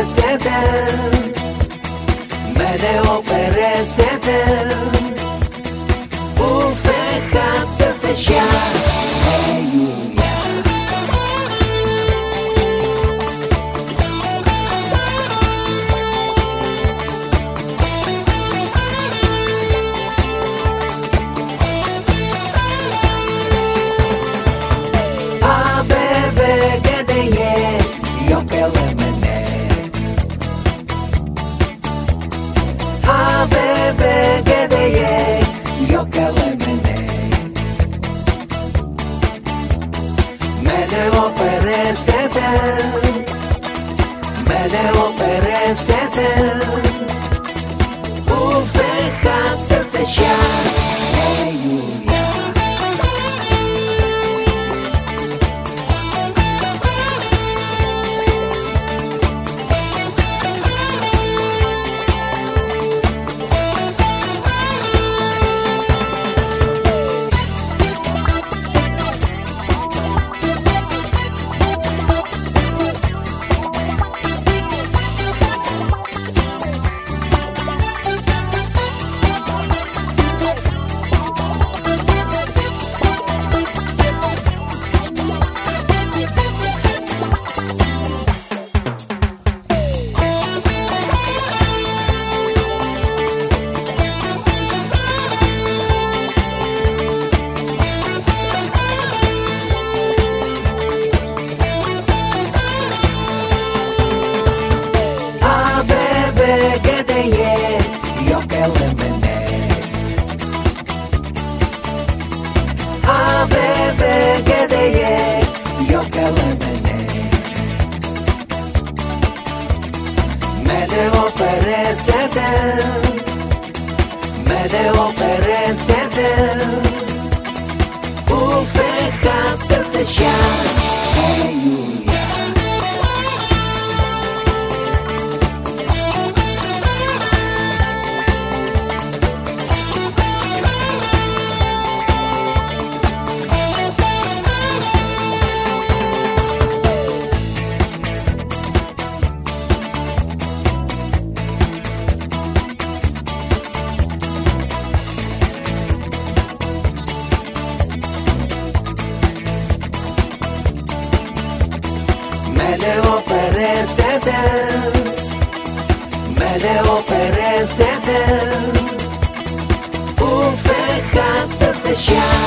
perezete, mereu perezete, ufecat să-ți-și-a eiuia. A bebe gădeie, eu că lămâne. A bebe gădeie, eu că lămâne. Mereu perezete, mereu perezete, ufecat să-ți-și-a eiuia. Gădeie, eu că lămâne. A bebe gădeie, eu că lămâne. Mereu perezete, mereu perezete, ufecat să-ți-și-a eiuia. Mereu perezete, mereu perezete, ufecat să-ți-și-a